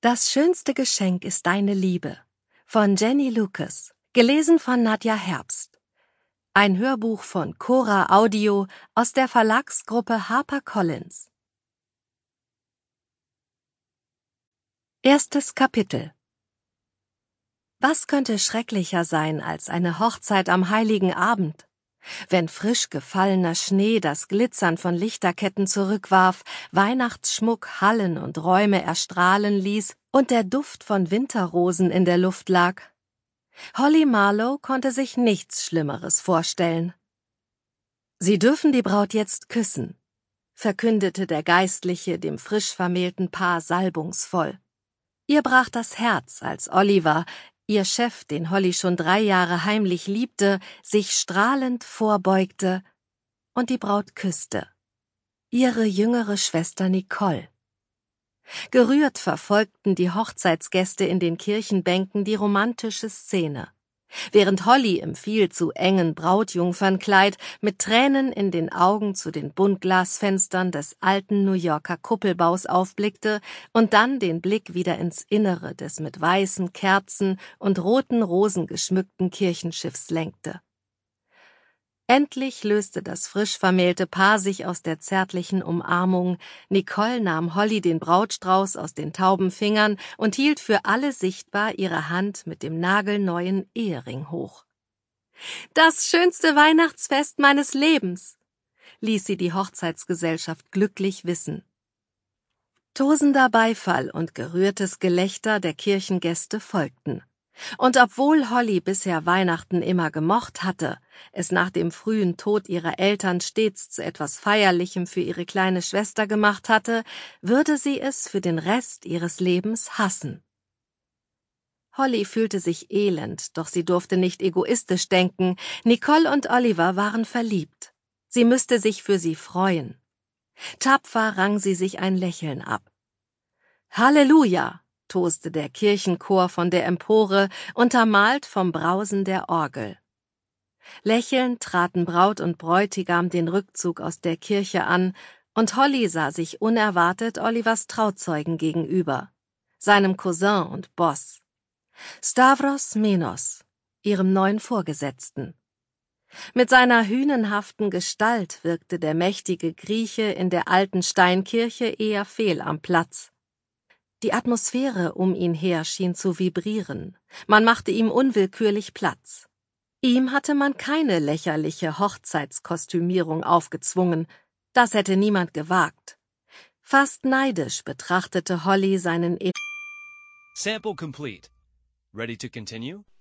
Das schönste Geschenk ist deine Liebe von Jenny Lucas, gelesen von Nadja Herbst. Ein Hörbuch von Cora Audio aus der Verlagsgruppe HarperCollins. Erstes Kapitel. Was könnte schrecklicher sein als eine Hochzeit am heiligen Abend? Wenn frisch gefallener Schnee das Glitzern von Lichterketten zurückwarf, Weihnachtsschmuck Hallen und Räume erstrahlen ließ und der Duft von Winterrosen in der Luft lag. Holly Marlowe konnte sich nichts Schlimmeres vorstellen. »Sie dürfen die Braut jetzt küssen«, verkündete der Geistliche dem frisch vermählten Paar salbungsvoll. Ihr brach das Herz, als Oliver, ihr Chef, den Holly schon 3 Jahre heimlich liebte, sich strahlend vorbeugte und die Braut küsste. Ihre jüngere Schwester Nicole. Gerührt verfolgten die Hochzeitsgäste in den Kirchenbänken die romantische Szene. Während Holly im viel zu engen Brautjungfernkleid mit Tränen in den Augen zu den Buntglasfenstern des alten New Yorker Kuppelbaus aufblickte und dann den Blick wieder ins Innere des mit weißen Kerzen und roten Rosen geschmückten Kirchenschiffs lenkte. Endlich löste das frisch vermählte Paar sich aus der zärtlichen Umarmung. Nicole nahm Holly den Brautstrauß aus den tauben Fingern und hielt für alle sichtbar ihre Hand mit dem nagelneuen Ehering hoch. »Das schönste Weihnachtsfest meines Lebens«, ließ sie die Hochzeitsgesellschaft glücklich wissen. Tosender Beifall und gerührtes Gelächter der Kirchengäste folgten. Und obwohl Holly bisher Weihnachten immer gemocht hatte, es nach dem frühen Tod ihrer Eltern stets zu etwas Feierlichem für ihre kleine Schwester gemacht hatte, würde sie es für den Rest ihres Lebens hassen. Holly fühlte sich elend, doch sie durfte nicht egoistisch denken. Nicole und Oliver waren verliebt. Sie müsste sich für sie freuen. Tapfer rang sie sich ein Lächeln ab. »Halleluja«, toste der Kirchenchor von der Empore, untermalt vom Brausen der Orgel. Lächelnd traten Braut und Bräutigam den Rückzug aus der Kirche an, und Holly sah sich unerwartet Olivers Trauzeugen gegenüber, seinem Cousin und Boss, Stavros Menos, ihrem neuen Vorgesetzten. Mit seiner hünenhaften Gestalt wirkte der mächtige Grieche in der alten Steinkirche eher fehl am Platz. Die Atmosphäre um ihn her schien zu vibrieren. Man machte ihm unwillkürlich Platz. Ihm hatte man keine lächerliche Hochzeitskostümierung aufgezwungen. Das hätte niemand gewagt. Fast neidisch betrachtete Holly seinen Sample complete. Ready to continue?